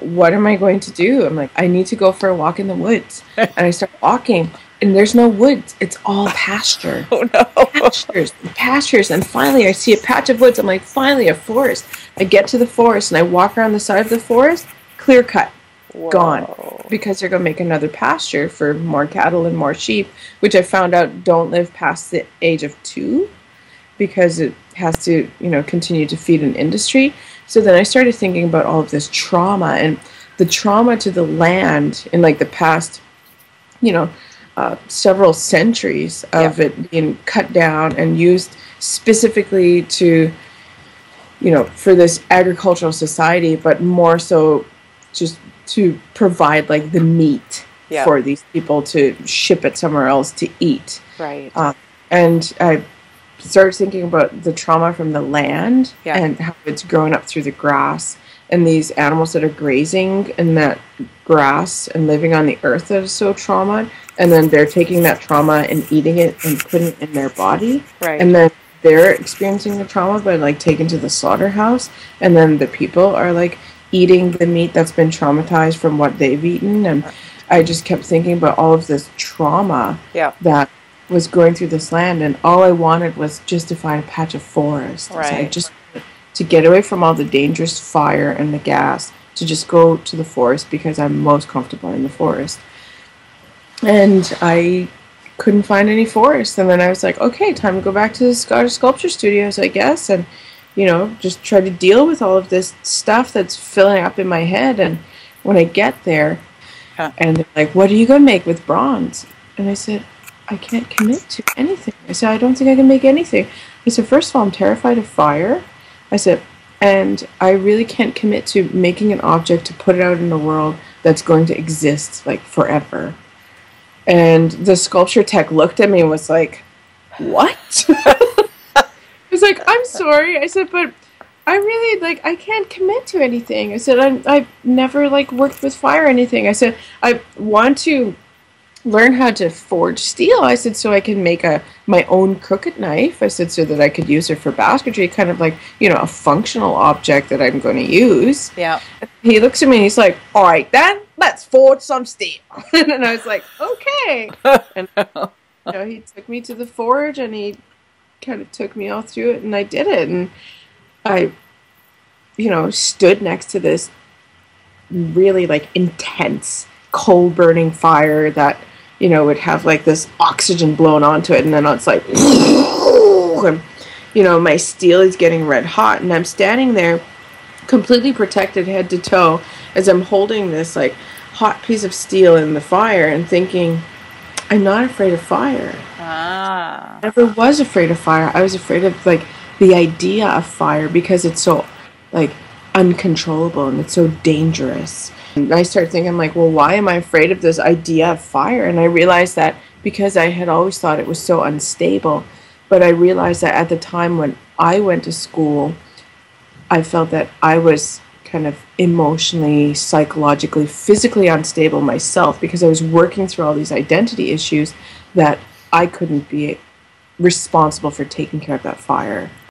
what am I going to do? I'm like, I need to go for a walk in the woods. And I start walking, and there's no woods. It's all pasture. Oh no. Pastures. And finally, I see a patch of woods. I'm like, finally, a forest. I get to the forest, and I walk around the side of the forest, clear cut. Whoa. Gone, because they're going to make another pasture for more cattle and more sheep, which I found out don't live past the age of 2 because it has to, continue to feed an industry. So then I started thinking about all of this trauma and the trauma to the land in like the past, several centuries of it being cut down and used specifically to, for this agricultural society, but more so just to provide like the meat for these people to ship it somewhere else to eat. Right. And I started thinking about the trauma from the land and how it's growing up through the grass, and these animals that are grazing in that grass and living on the earth that is so traumatized, and then they're taking that trauma and eating it and putting it in their body. Right. And then they're experiencing the trauma by like taken to the slaughterhouse, and then the people are like eating the meat that's been traumatized from what they've eaten. And I just kept thinking about all of this trauma that was going through this land, and all I wanted was just to find a patch of forest. Right. So I just to get away from all the dangerous fire and the gas, to just go to the forest because I'm most comfortable in the forest. And I couldn't find any forest, and then I was like, okay, time to go back to the Scottish Sculpture Studios, I guess, and just try to deal with all of this stuff that's filling up in my head. And when I get there, and they're like, what are you going to make with bronze? And I said, I can't commit to anything. I said, I don't think I can make anything. I said, first of all, I'm terrified of fire. I said, and I really can't commit to making an object to put it out in the world that's going to exist like forever. And the sculpture tech looked at me and was like, what? I was like, I'm sorry. I said, but I really, I can't commit to anything. I said, I've never, worked with fire or anything. I said, I want to learn how to forge steel. I said, so I can make my own crooked knife. I said, so that I could use it for basketry, kind of like, a functional object that I'm going to use. Yeah. He looks at me and he's like, all right, then, let's forge some steel. And I was like, okay. And, he took me to the forge, and he kind of took me all through it, and I did it. And I, stood next to this really intense coal burning fire that, would have this oxygen blown onto it, and then it's like, and, my steel is getting red hot, and I'm standing there completely protected head to toe as I'm holding this hot piece of steel in the fire and thinking, I'm not afraid of fire. I never was afraid of fire. I was afraid of the idea of fire because it's so uncontrollable and it's so dangerous. And I started thinking, well, why am I afraid of this idea of fire? And I realized that because I had always thought it was so unstable, but I realized that at the time when I went to school, I felt that I was kind of emotionally, psychologically, physically unstable myself because I was working through all these identity issues that I couldn't be responsible for taking care of that fire.